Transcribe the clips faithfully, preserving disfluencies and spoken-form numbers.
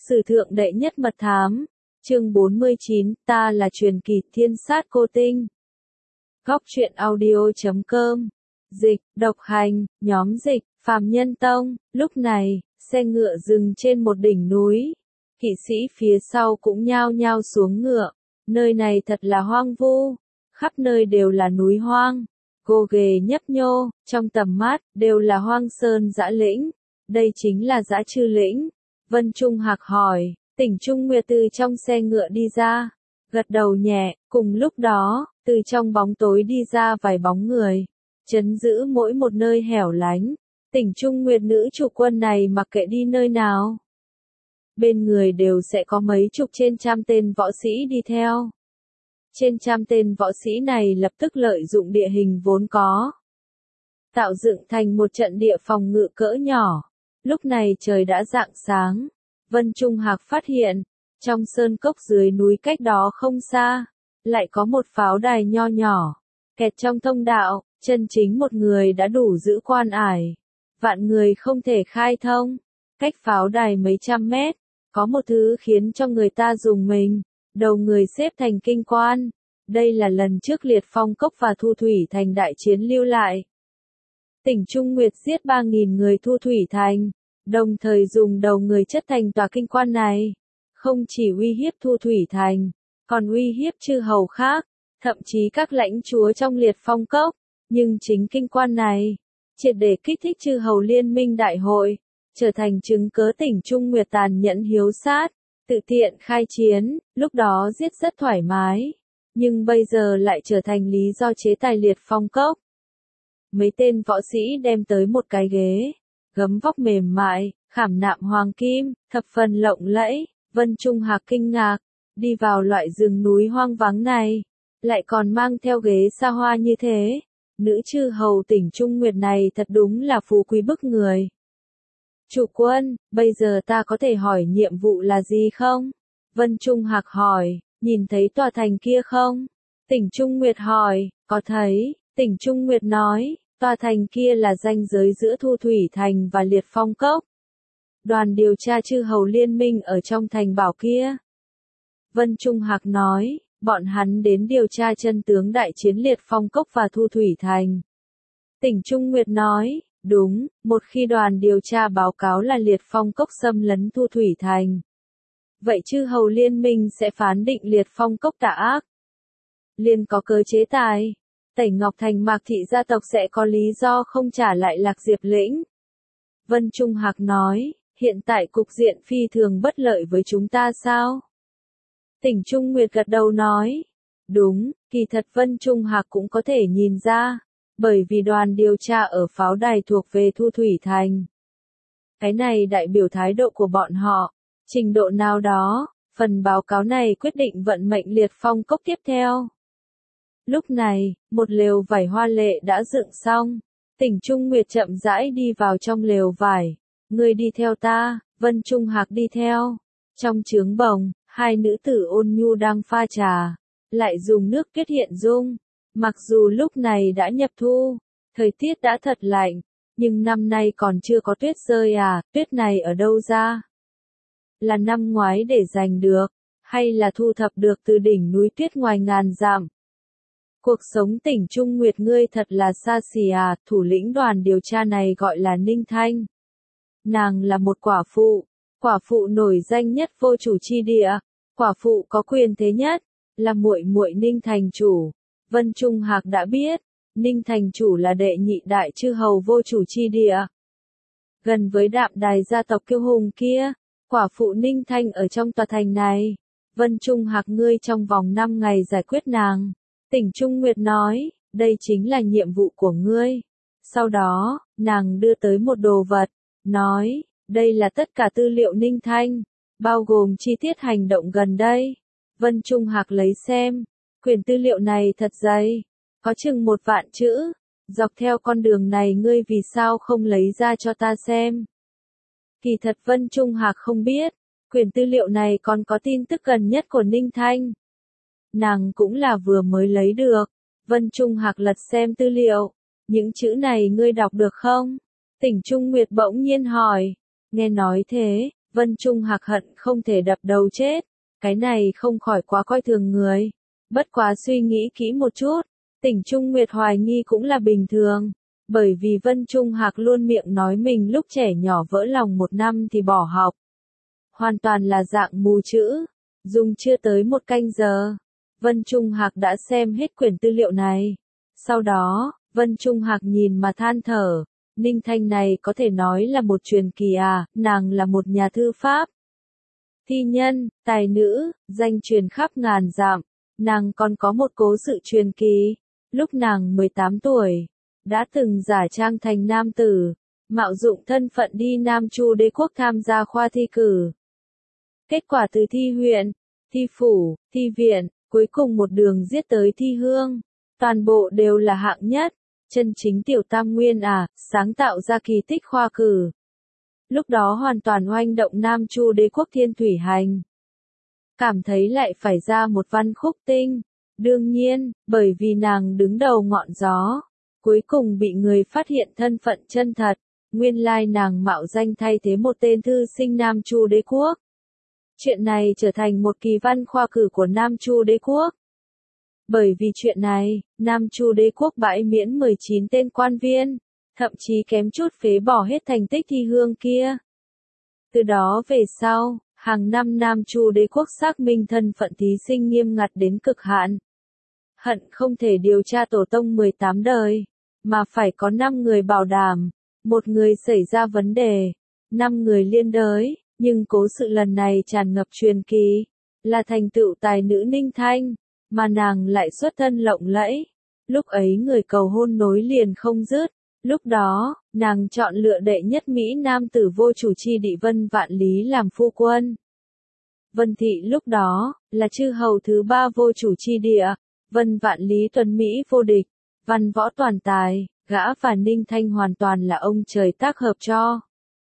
Sử thượng đệ nhất mật thám. Chương bốn mươi chín, ta là truyền kỳ thiên sát cô tinh. Góc truyện audio chấm com. Dịch, độc hành, nhóm dịch, phàm nhân tông. Lúc này, xe ngựa dừng trên một đỉnh núi. Kỵ sĩ phía sau cũng nhao nhao xuống ngựa. Nơi này thật là hoang vu. Khắp nơi đều là núi hoang. Gồ ghề nhấp nhô, trong tầm mắt, đều là hoang sơn dã lĩnh. Đây chính là dã chư lĩnh. Vân Trung Hạc hỏi, Tỉnh Trung Nguyệt từ trong xe ngựa đi ra. Gật đầu nhẹ, cùng lúc đó, từ trong bóng tối đi ra vài bóng người. Trấn giữ mỗi một nơi hẻo lánh. Tỉnh Trung Nguyệt nữ chủ quân này mặc kệ đi nơi nào. Bên người đều sẽ có mấy chục trên trăm tên võ sĩ đi theo. Trên trăm tên võ sĩ này lập tức lợi dụng địa hình vốn có. Tạo dựng thành một trận địa phòng ngự cỡ nhỏ. Lúc này trời đã rạng sáng. Vân Trung Hạc phát hiện, trong sơn cốc dưới núi cách đó không xa, lại có một pháo đài nho nhỏ, kẹt trong thông đạo, chân chính một người đã đủ giữ quan ải. Vạn người không thể khai thông, cách pháo đài mấy trăm mét, có một thứ khiến cho người ta rùng mình, đầu người xếp thành kinh quan. Đây là lần trước Liệt Phong Cốc và Thu Thủy Thành đại chiến lưu lại. Tỉnh Trung Nguyệt giết ba nghìn người Thu Thủy Thành, đồng thời dùng đầu người chất thành tòa kinh quan này. Không chỉ uy hiếp Thu Thủy Thành, còn uy hiếp chư hầu khác, thậm chí các lãnh chúa trong Liệt Phong Cốc. Nhưng chính kinh quan này, triệt để kích thích chư hầu liên minh đại hội, trở thành chứng cớ Tỉnh Trung Nguyệt tàn nhẫn hiếu sát, tự tiện khai chiến, lúc đó giết rất thoải mái. Nhưng bây giờ lại trở thành lý do chế tài Liệt Phong Cốc. Mấy tên võ sĩ đem tới một cái ghế, gấm vóc mềm mại, khảm nạm hoàng kim, thập phần lộng lẫy. Vân Trung Hạc kinh ngạc, đi vào loại rừng núi hoang vắng này, lại còn mang theo ghế xa hoa như thế. Nữ chư hầu Tỉnh Trung Nguyệt này thật đúng là phú quý bức người. Chủ quân, bây giờ ta có thể hỏi nhiệm vụ là gì không? Vân Trung Hạc hỏi, nhìn thấy tòa thành kia không? Tỉnh Trung Nguyệt hỏi, có thấy. Tỉnh Trung Nguyệt nói, tòa thành kia là ranh giới giữa Thu Thủy Thành và Liệt Phong Cốc. Đoàn điều tra chư hầu liên minh ở trong thành bảo kia. Vân Trung Hạc nói, bọn hắn đến điều tra chân tướng đại chiến Liệt Phong Cốc và Thu Thủy Thành. Tỉnh Trung Nguyệt nói, đúng, một khi đoàn điều tra báo cáo là Liệt Phong Cốc xâm lấn Thu Thủy Thành. Vậy chư hầu liên minh sẽ phán định Liệt Phong Cốc tà ác. Liên có cơ chế tài. Tẩy Ngọc Thành Mạc Thị gia tộc sẽ có lý do không trả lại Lạc Diệp lĩnh. Vân Trung Hạc nói, hiện tại cục diện phi thường bất lợi với chúng ta sao? Tỉnh Trung Nguyệt gật đầu nói, đúng, kỳ thật Vân Trung Hạc cũng có thể nhìn ra, bởi vì đoàn điều tra ở pháo đài thuộc về Thu Thủy Thành. Cái này đại biểu thái độ của bọn họ, trình độ nào đó, phần báo cáo này quyết định vận mệnh Liệt Phong Cốc tiếp theo. Lúc này, một lều vải hoa lệ đã dựng xong. Tỉnh Trung Nguyệt chậm rãi đi vào trong lều vải. Ngươi đi theo ta, Vân Trung Hạc đi theo. Trong trướng bồng, hai nữ tử ôn nhu đang pha trà, lại dùng nước kết hiện dung. Mặc dù lúc này đã nhập thu, thời tiết đã thật lạnh, nhưng năm nay còn chưa có tuyết rơi à, tuyết này ở đâu ra? Là năm ngoái để giành được, hay là thu thập được từ đỉnh núi tuyết ngoài ngàn dặm? Cuộc sống Tỉnh Trung Nguyệt ngươi thật là xa xỉ à, thủ lĩnh đoàn điều tra này gọi là Ninh Thanh. Nàng là một quả phụ, quả phụ nổi danh nhất vô chủ chi địa, quả phụ có quyền thế nhất, là muội muội Ninh Thành chủ. Vân Trung Hạc đã biết, Ninh Thành chủ là đệ nhị đại chư hầu vô chủ chi địa. Gần với đạm đài gia tộc kiêu hùng kia, quả phụ Ninh Thanh ở trong tòa thành này. Vân Trung Hạc ngươi trong vòng năm ngày giải quyết nàng. Tỉnh Trung Nguyệt nói, đây chính là nhiệm vụ của ngươi. Sau đó, nàng đưa tới một đồ vật, nói, đây là tất cả tư liệu Ninh Thanh, bao gồm chi tiết hành động gần đây. Vân Trung Hạc lấy xem, quyển tư liệu này thật dày, có chừng một vạn chữ, dọc theo con đường này ngươi vì sao không lấy ra cho ta xem. Kỳ thật Vân Trung Hạc không biết, quyển tư liệu này còn có tin tức gần nhất của Ninh Thanh. Nàng cũng là vừa mới lấy được. Vân Trung Hạc lật xem tư liệu. Những chữ này ngươi đọc được không? Tỉnh Trung Nguyệt bỗng nhiên hỏi. Nghe nói thế, Vân Trung Hạc hận không thể đập đầu chết, cái này không khỏi quá coi thường người. Bất quá suy nghĩ kỹ một chút, Tỉnh Trung Nguyệt hoài nghi cũng là bình thường, bởi vì Vân Trung Hạc luôn miệng nói mình lúc trẻ nhỏ vỡ lòng một năm thì bỏ học. Hoàn toàn là dạng mù chữ, dùng chưa tới một canh giờ. Vân Trung Hạc đã xem hết quyển tư liệu này. Sau đó, Vân Trung Hạc nhìn mà than thở, Ninh Thanh này có thể nói là một truyền kỳ à, nàng là một nhà thư pháp. Thi nhân, tài nữ, danh truyền khắp ngàn dặm, nàng còn có một cố sự truyền kỳ. Lúc nàng mười tám tuổi, đã từng giả trang thành nam tử, mạo dụng thân phận đi Nam Chu Đế quốc tham gia khoa thi cử. Kết quả từ thi huyện, thi phủ, thi viện, cuối cùng một đường giết tới thi hương, toàn bộ đều là hạng nhất, chân chính tiểu tam nguyên à, sáng tạo ra kỳ tích khoa cử. Lúc đó hoàn toàn oanh động Nam Chu Đế quốc Thiên Thủy Hành. Cảm thấy lại phải ra một văn khúc tinh. Đương nhiên, bởi vì nàng đứng đầu ngọn gió, cuối cùng bị người phát hiện thân phận chân thật, nguyên lai nàng mạo danh thay thế một tên thư sinh Nam Chu Đế quốc. Chuyện này trở thành một kỳ văn khoa cử của Nam Chu Đế quốc. Bởi vì chuyện này, Nam Chu Đế quốc bãi miễn mười chín tên quan viên, thậm chí kém chút phế bỏ hết thành tích thi hương kia. Từ đó về sau, hàng năm Nam Chu Đế quốc xác minh thân phận thí sinh nghiêm ngặt đến cực hạn. Hận không thể điều tra tổ tông mười tám đời, mà phải có năm người bảo đảm, một người xảy ra vấn đề, năm người liên đới, nhưng cố sự lần này tràn ngập truyền kỳ, là thành tựu tài nữ Ninh Thanh, mà nàng lại xuất thân lộng lẫy. Lúc ấy người cầu hôn nối liền không dứt, lúc đó, nàng chọn lựa đệ nhất Mỹ nam tử vô chủ chi địa Vân Vạn Lý làm phu quân. Vân Thị lúc đó, là chư hầu thứ ba vô chủ chi địa, Vân Vạn Lý tuấn Mỹ vô địch, văn võ toàn tài, gã và Ninh Thanh hoàn toàn là ông trời tác hợp cho.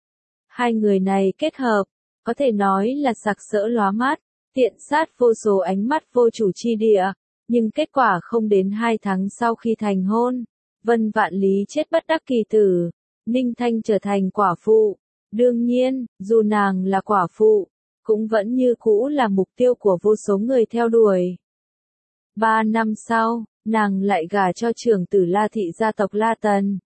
Hai người này kết hợp, có thể nói là sặc sỡ lóa mắt, tiện sát vô số ánh mắt vô chủ chi địa, nhưng kết quả không đến hai tháng sau khi thành hôn, Vân Vạn Lý chết bất đắc kỳ tử, Ninh Thanh trở thành quả phụ. Đương nhiên, dù nàng là quả phụ, cũng vẫn như cũ là mục tiêu của vô số người theo đuổi. Ba năm sau, nàng lại gả cho trưởng tử La thị gia tộc La Tần,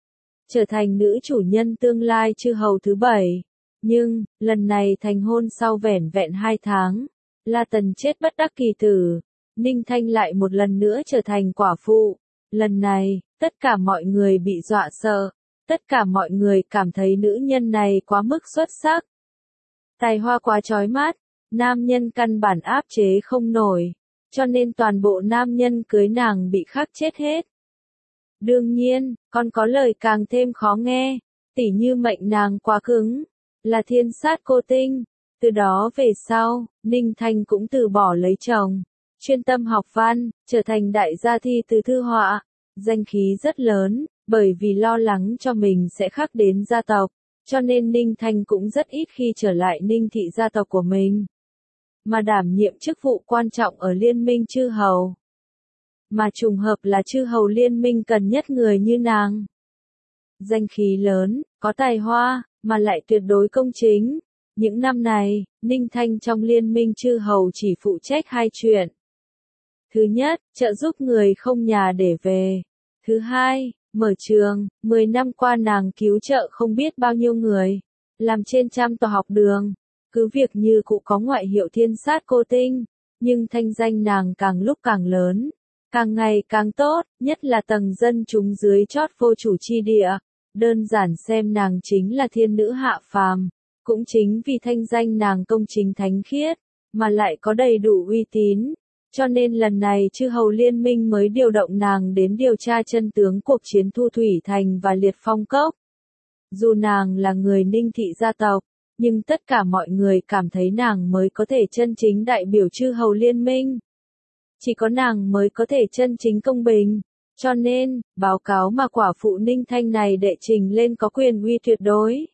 trở thành nữ chủ nhân tương lai chư hầu thứ bảy. Nhưng, lần này thành hôn sau vẻn vẹn hai tháng, La Tần chết bất đắc kỳ tử, Ninh Thanh lại một lần nữa trở thành quả phụ. Lần này, tất cả mọi người bị dọa sợ, tất cả mọi người cảm thấy nữ nhân này quá mức xuất sắc. Tài hoa quá chói mắt, nam nhân căn bản áp chế không nổi, cho nên toàn bộ nam nhân cưới nàng bị khắc chết hết. Đương nhiên, còn có lời càng thêm khó nghe, tỉ như mệnh nàng quá cứng, là thiên sát cô tinh. Từ đó về sau, Ninh Thanh cũng từ bỏ lấy chồng, chuyên tâm học văn, trở thành đại gia thi từ thư họa, danh khí rất lớn, bởi vì lo lắng cho mình sẽ khắc đến gia tộc, cho nên Ninh Thanh cũng rất ít khi trở lại Ninh thị gia tộc của mình, mà đảm nhiệm chức vụ quan trọng ở liên minh chư hầu. Mà trùng hợp là chư hầu liên minh cần nhất người như nàng. Danh khí lớn, có tài hoa, mà lại tuyệt đối công chính. Những năm này, Ninh Thanh trong liên minh chư hầu chỉ phụ trách hai chuyện. Thứ nhất, trợ giúp người không nhà để về. Thứ hai, mở trường. Mười năm qua nàng cứu trợ không biết bao nhiêu người, làm trên trăm tòa học đường. Cứ việc như cụ có ngoại hiệu thiên sát cô tinh, nhưng thanh danh nàng càng lúc càng lớn, càng ngày càng tốt, nhất là tầng dân chúng dưới chót vô chủ chi địa. Đơn giản xem nàng chính là thiên nữ hạ phàm, cũng chính vì thanh danh nàng công chính thánh khiết, mà lại có đầy đủ uy tín, cho nên lần này chư hầu liên minh mới điều động nàng đến điều tra chân tướng cuộc chiến Thu Thủy Thành và Liệt Phong Cốc. Dù nàng là người Ninh thị gia tộc, nhưng tất cả mọi người cảm thấy nàng mới có thể chân chính đại biểu chư hầu liên minh. Chỉ có nàng mới có thể chân chính công bình. Cho nên, báo cáo mà quả phụ Ninh Thanh này đệ trình lên có quyền uy tuyệt đối.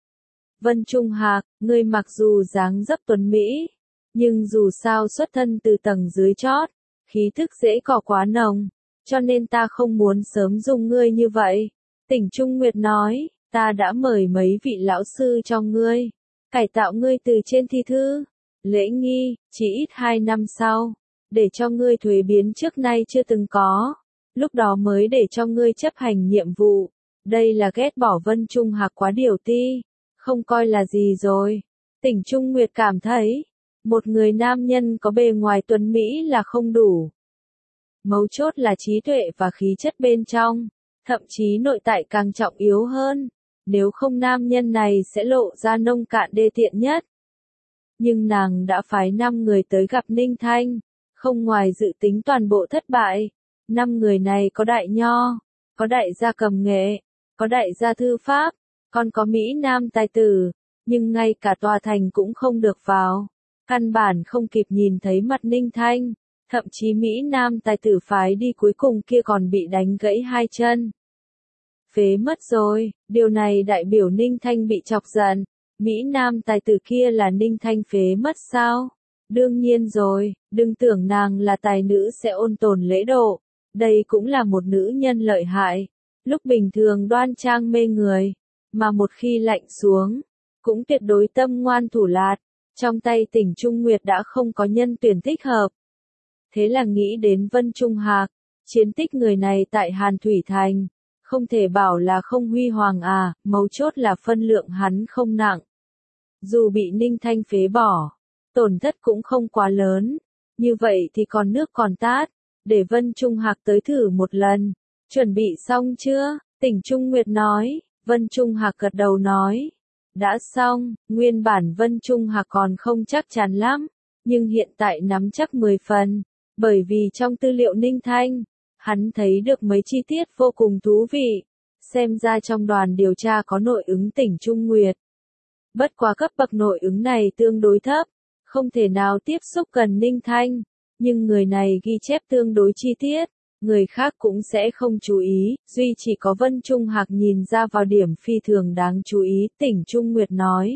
Vân Trung Hạc, ngươi mặc dù dáng dấp tuấn Mỹ, nhưng dù sao xuất thân từ tầng dưới chót, khí thức dễ cỏ quá nồng, cho nên ta không muốn sớm dùng ngươi như vậy. Tỉnh Trung Nguyệt nói, ta đã mời mấy vị lão sư cho ngươi, cải tạo ngươi từ trên thi thư, lễ nghi, chỉ ít hai năm sau, để cho ngươi thuế biến trước nay chưa từng có, lúc đó mới để cho ngươi chấp hành nhiệm vụ. Đây là ghét bỏ Vân Trung Hạc quá điều ti, không coi là gì rồi. Tỉnh Trung Nguyệt cảm thấy, một người nam nhân có bề ngoài tuấn mỹ là không đủ. Mấu chốt là trí tuệ và khí chất bên trong, thậm chí nội tại càng trọng yếu hơn, nếu không nam nhân này sẽ lộ ra nông cạn đê tiện nhất. Nhưng nàng đã phái năm người tới gặp Ninh Thanh, không ngoài dự tính toàn bộ thất bại. Năm người này có đại nho, có đại gia cầm nghệ, có đại gia thư pháp, còn có Mỹ Nam tài tử, nhưng ngay cả tòa thành cũng không được vào. Căn bản không kịp nhìn thấy mặt Ninh Thanh, thậm chí Mỹ Nam tài tử phái đi cuối cùng kia còn bị đánh gãy hai chân. Phế mất rồi, điều này đại biểu Ninh Thanh bị chọc giận. Mỹ Nam tài tử kia là Ninh Thanh phế mất sao? Đương nhiên rồi, đừng tưởng nàng là tài nữ sẽ ôn tồn lễ độ. Đây cũng là một nữ nhân lợi hại. Lúc bình thường đoan trang mê người, mà một khi lạnh xuống, cũng tuyệt đối tâm ngoan thủ lạt. Trong tay Tỉnh Trung Nguyệt đã không có nhân tuyển thích hợp. Thế là nghĩ đến Vân Trung Hạc, chiến tích người này tại Hàn Thủy Thành. Không thể bảo là không huy hoàng à, mấu chốt là phân lượng hắn không nặng. Dù bị Ninh Thanh phế bỏ, tổn thất cũng không quá lớn. Như vậy thì còn nước còn tát, để Vân Trung Hạc tới thử một lần. Chuẩn bị xong chưa? Tỉnh Trung Nguyệt nói. Vân Trung Hạc gật đầu nói. Đã xong, nguyên bản Vân Trung Hạc còn không chắc chắn lắm, nhưng hiện tại nắm chắc mười phần, bởi vì trong tư liệu Ninh Thanh, hắn thấy được mấy chi tiết vô cùng thú vị, xem ra trong đoàn điều tra có nội ứng Tỉnh Trung Nguyệt. Bất quá cấp bậc nội ứng này tương đối thấp, không thể nào tiếp xúc gần Ninh Thanh, nhưng người này ghi chép tương đối chi tiết, người khác cũng sẽ không chú ý, duy chỉ có Vân Trung Hạc nhìn ra vào điểm phi thường đáng chú ý, Tỉnh Trung Nguyệt nói.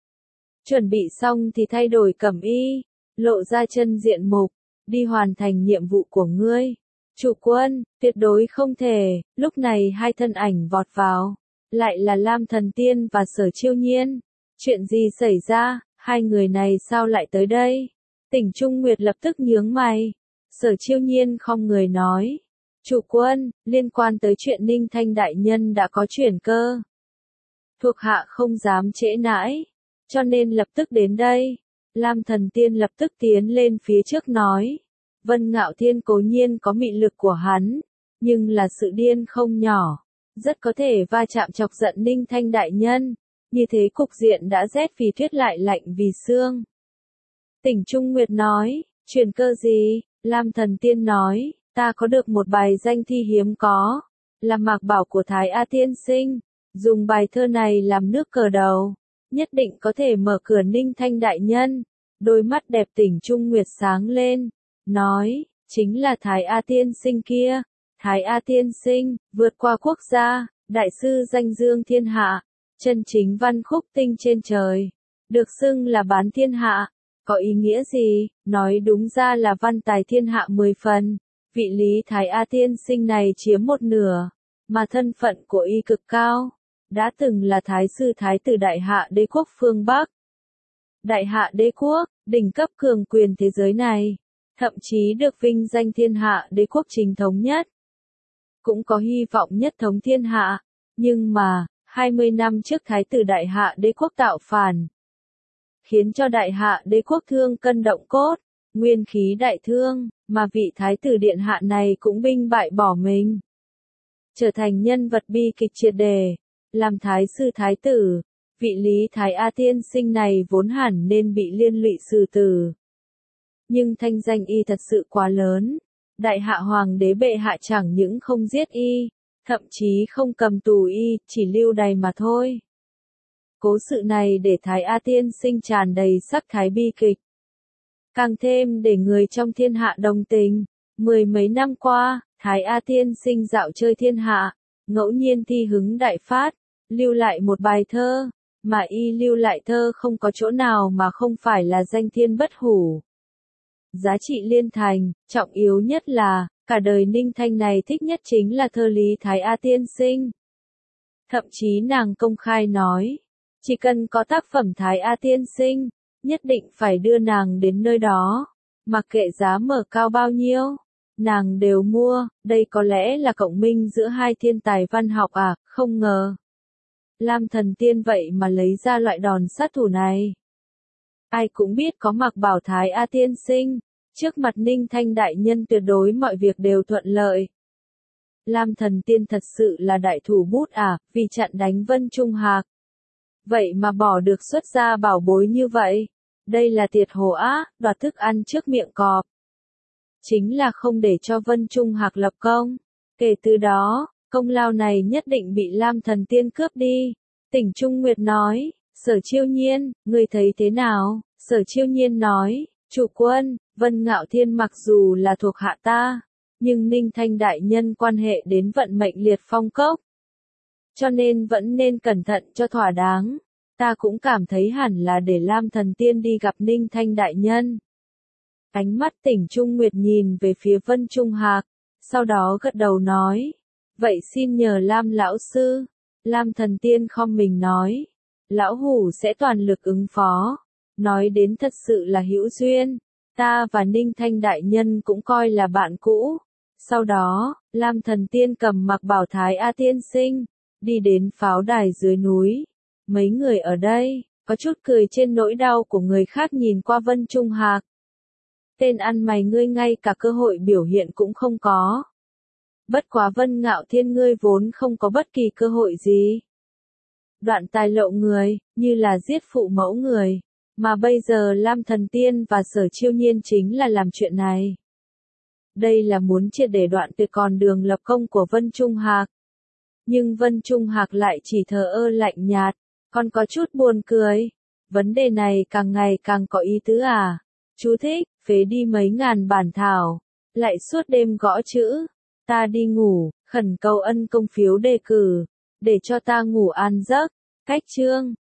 Chuẩn bị xong thì thay đổi cẩm y, lộ ra chân diện mục, đi hoàn thành nhiệm vụ của ngươi. Chủ quân, tuyệt đối không thể, lúc này hai thân ảnh vọt vào, lại là Lam Thần Tiên và Sở Chiêu Nhiên. Chuyện gì xảy ra, hai người này sao lại tới đây? Tỉnh Trung Nguyệt lập tức nhướng mày. Sở Chiêu Nhiên không người nói. Chủ quân, liên quan tới chuyện Ninh Thanh đại nhân đã có chuyển cơ. Thuộc hạ không dám trễ nãi, cho nên lập tức đến đây. Lam Thần Tiên lập tức tiến lên phía trước nói. Vân Ngạo Thiên cố nhiên có mị lực của hắn, nhưng là sự điên không nhỏ, rất có thể va chạm chọc giận Ninh Thanh đại nhân, như thế cục diện đã rét vì tuyết lại lạnh vì xương. Tỉnh Trung Nguyệt nói, truyền cơ gì? Lam Thần Tiên nói, ta có được một bài danh thi hiếm có, là mạc bảo của Thái A Tiên Sinh, dùng bài thơ này làm nước cờ đầu, nhất định có thể mở cửa Ninh Thanh đại nhân. Đôi mắt đẹp Tỉnh Trung Nguyệt sáng lên, nói, chính là Thái A Tiên Sinh kia. Thái A Tiên Sinh, vượt qua quốc gia, đại sư danh dương thiên hạ, chân chính văn khúc tinh trên trời, được xưng là bán thiên hạ. Có ý nghĩa gì? Nói đúng ra là văn tài thiên hạ mười phần. Vị lý Thái A Tiên Sinh này chiếm một nửa, mà thân phận của y cực cao, đã từng là Thái sư Thái tử Đại Hạ Đế quốc phương Bắc. Đại Hạ Đế quốc, đỉnh cấp cường quyền thế giới này, thậm chí được vinh danh thiên hạ đế quốc chính thống nhất. Cũng có hy vọng nhất thống thiên hạ, nhưng mà, hai mươi năm trước Thái tử Đại Hạ Đế quốc tạo phản, khiến cho Đại Hạ Đế quốc thương cân động cốt, nguyên khí đại thương, mà vị Thái tử Điện Hạ này cũng binh bại bỏ mình. Trở thành nhân vật bi kịch triệt đề, làm Thái sư Thái tử, vị lý Thái A Tiên Sinh này vốn hẳn nên bị liên lụy xử tử. Nhưng thanh danh y thật sự quá lớn, Đại Hạ Hoàng đế bệ hạ chẳng những không giết y, thậm chí không cầm tù y, chỉ lưu đày mà thôi. Cố sự này để Thái A Tiên Sinh tràn đầy sắc thái bi kịch. Càng thêm để người trong thiên hạ đồng tình. Mười mấy năm qua, Thái A Tiên Sinh dạo chơi thiên hạ, ngẫu nhiên thi hứng đại phát, lưu lại một bài thơ, mà y lưu lại thơ không có chỗ nào mà không phải là danh thiên bất hủ. Giá trị liên thành, trọng yếu nhất là, cả đời Ninh Thanh này thích nhất chính là thơ lý Thái A Tiên Sinh. Thậm chí nàng công khai nói, Chỉ cần có tác phẩm Thái A tiên sinh, nhất định phải đưa nàng đến nơi đó. Mặc kệ giá mở cao bao nhiêu, nàng đều mua. Đây có lẽ là cộng minh giữa hai thiên tài văn học à, không ngờ. Lam Thần Tiên vậy mà lấy ra loại đòn sát thủ này. Ai cũng biết có Mạc Bảo Thái A tiên sinh, trước mặt Ninh Thanh đại nhân tuyệt đối mọi việc đều thuận lợi. Lam Thần Tiên thật sự là đại thủ bút à, vì chặn đánh Vân Trung Hạc. Vậy mà bỏ được xuất ra bảo bối như vậy. Đây là tiệt hồ á, đoạt thức ăn trước miệng cọp. Chính là không để cho Vân Trung Hạc lập công. Kể từ đó, công lao này nhất định bị Lam Thần Tiên cướp đi. Tỉnh Trung Nguyệt nói, Sở Chiêu Nhiên, ngươi thấy thế nào? Sở Chiêu Nhiên nói, chủ quân, Vân Ngạo Thiên mặc dù là thuộc hạ ta, nhưng Ninh Thanh đại nhân quan hệ đến vận mệnh liệt phong cốc. Cho nên vẫn nên cẩn thận cho thỏa đáng. Ta cũng cảm thấy hẳn là để Lam Thần Tiên đi gặp Ninh Thanh đại nhân. Ánh mắt Tỉnh Trung Nguyệt nhìn về phía Vân Trung Hạc, sau đó gật đầu nói, vậy xin nhờ Lam lão sư. Lam Thần Tiên khom mình nói, lão hủ sẽ toàn lực ứng phó. Nói đến thật sự là hữu duyên, ta và Ninh Thanh đại nhân cũng coi là bạn cũ. Sau đó, Lam Thần Tiên cầm Mạc Bảo Thái A tiên sinh, đi đến pháo đài dưới núi. Mấy người ở đây, có chút cười trên nỗi đau của người khác nhìn qua Vân Trung Hạc. Tên ăn mày ngươi ngay cả cơ hội biểu hiện cũng không có. Bất quá Vân Ngạo Thiên ngươi vốn không có bất kỳ cơ hội gì. Đoạn tài lộ người, như là giết phụ mẫu người. Mà bây giờ Lam Thần Tiên và Sở Chiêu Nhiên chính là làm chuyện này. Đây là muốn triệt để đoạn tuyệt con đường lập công của Vân Trung Hạc. Nhưng Vân Trung Hạc lại chỉ thờ ơ lạnh nhạt, còn có chút buồn cười. Vấn đề này càng ngày càng có ý tứ à. Chú thích, phế đi mấy ngàn bản thảo, lại suốt đêm gõ chữ. Ta đi ngủ, khẩn cầu ân công phiếu đề cử, để cho ta ngủ an giấc. Cách chương